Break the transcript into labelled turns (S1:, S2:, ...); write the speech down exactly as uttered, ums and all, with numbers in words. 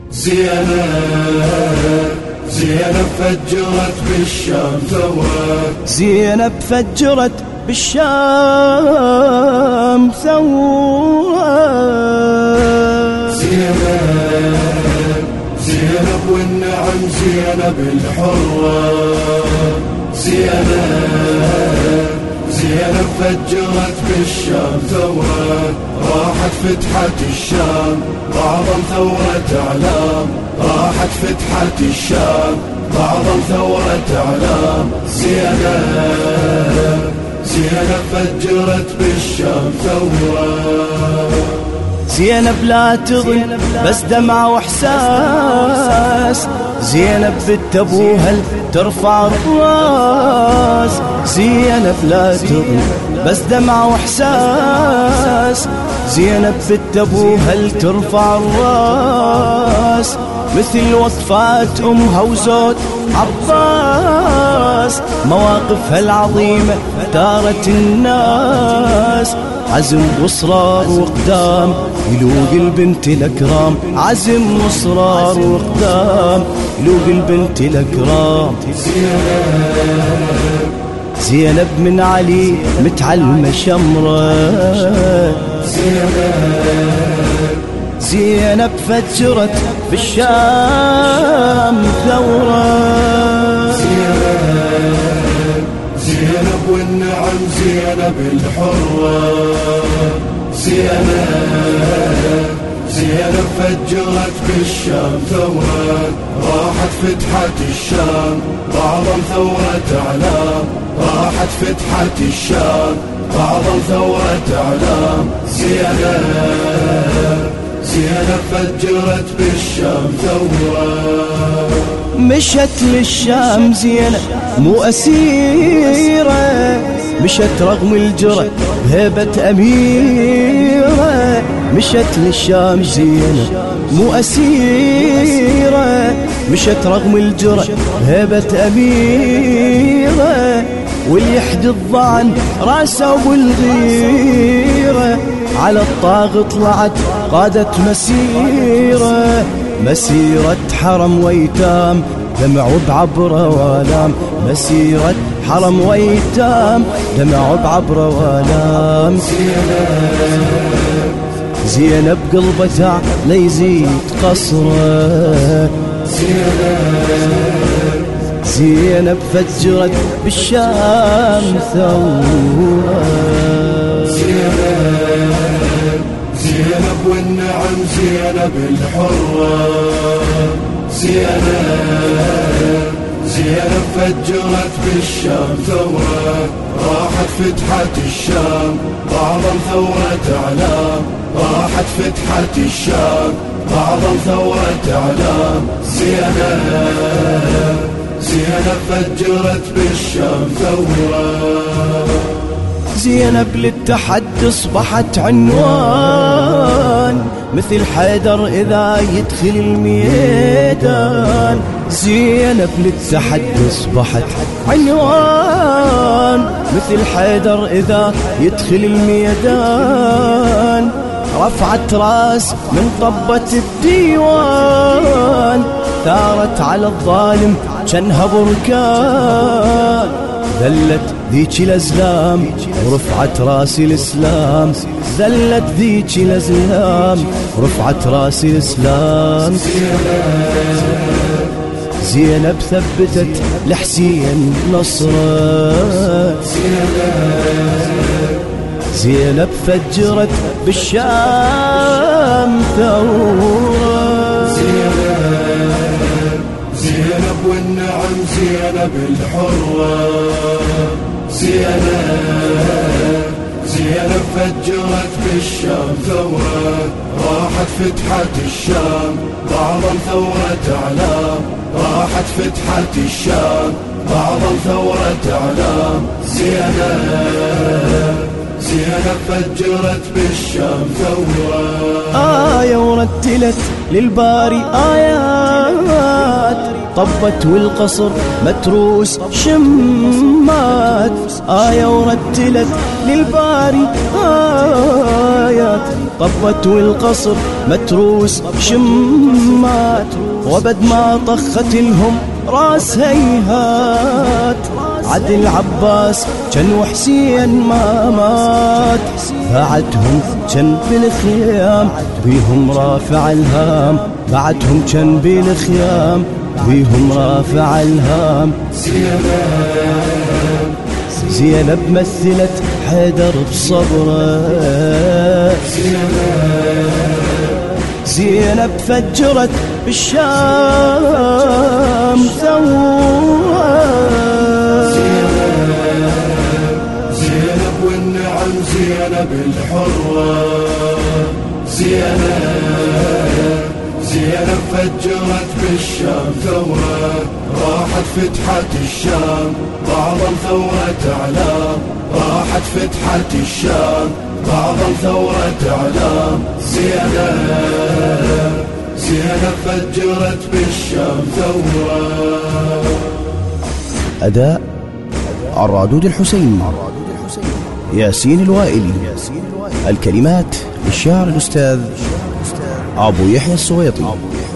S1: زينب زينب فجرت بالشام ثورة،
S2: زينب فجرت بالشام ثورة.
S1: زينب زينب والنعم زينب الحرة، زينب زينب فجرت بالشام ثورة، راحت فتحت الشام أعظم ثورة أعلام، راحت فتحت الشام أعظم ثورة أعلام. زينب زينب فجرت بالشام ثورة.
S2: زينب لا تظن بس دمع واحساس، زينب بنت ابوها ترفع الراس. زينب لا تظن بس دمع واحساس، زينب بنت ابوها ترفع الراس. مثل وصفات امها وزوج عباس، مواقفها العظيمة دارت الناس. عزم واصرار وقدام يلوق البنت الاكرام، عزم واصرار وقدام يلوق البنت الاكرام.
S1: زينب
S2: زينب من علي متعلمة شمرة،
S1: زينب
S2: زينب فجرت بالشام ثورة.
S1: زينب زينب والنعم زينب الحرة، زينب زينب فجرت بالشام ثورة، راحت فتحت الشام أعظم ثورة أعلام، راحت فتحت الشام أعظم ثورة أعلام. زينب زينب فجرت بالشام ثورة.
S2: مشت للشام زينب مو أسيرة، مشت رغم الجرى بهيبة أميرة. مشت للشام زينب مو أسيرة، مشت رغم الجرى بهيبة أميرة. واليحدي الظعن راسه والغيرة، على الطاغ طلعت قادت مسيرة، مسيرة حرم ويتام دمع بعبره والام، مسيرة حرم ويتام دمع بعبره والام. زينب قلبتها ليزيد قصره، زينب فجرت بالشام ثورة.
S1: زينب زينب والنعم زينب الحرة، زينب زينب فجرت بالشام ثورة، راحت فتحت الشام أعظم ثورة أعلام، راحت فتحت الشام أعظم ثورة أعلام. زينب زينب فجرت بالشام ثورة.
S2: زينب للتحدي اصبحت عنوان، مثل حيدر إذا يدخل الميدان. زينب للتحدي اصبحت عنوان، مثل حيدر إذا يدخل الميدان. رفعت راس من طبة الديوان، ثارت على الظالم جنها بركان. ذلت ذيك الأزلام ورفعت راس الإسلام، ذلت ذيك الأزلام ورفعت راس الإسلام. زينب ثبتت لحسين نصره، زينب فجرت بالشام ثورة.
S1: زينب والنعم زينب الحرة، زينب زينب فجرت بالشام ثورة، راحت فتحت الشام أعظم ثورة أعلام، راحت فتحت الشام أعظم ثورة أعلام. زينب زينب فجرت بالشام ثورة.
S2: آية ورتلت للباري آيات، طبت والقصر متروس شمات. آية ورتلت للباري آيات، طبت والقصر متروس شمات، وبد ما طخت لهم راس هيهات. عدل عباس جن وحسين ما مات، بعدهم جن بالخيام بيهم رافع الهام، بعدهم جن بالخيام بيهم رافع الهام. زينب مثلت حيدر بصبره، زينب فجرت بالشام ثورة.
S1: زينب والنعم زينب الحرة، زينب زينب فجرت بالشام ثورة، راحت فتحت الشام بعض ثورة اعلام، راحت فتحت الشام بعض ثورة اعلام. زينب زينب فجرت بالشام ثورة.
S2: أداء الرادود الحسيني، ياسين الوائلي. الكلمات للشاعر الأستاذ أبو يحيى السويطي.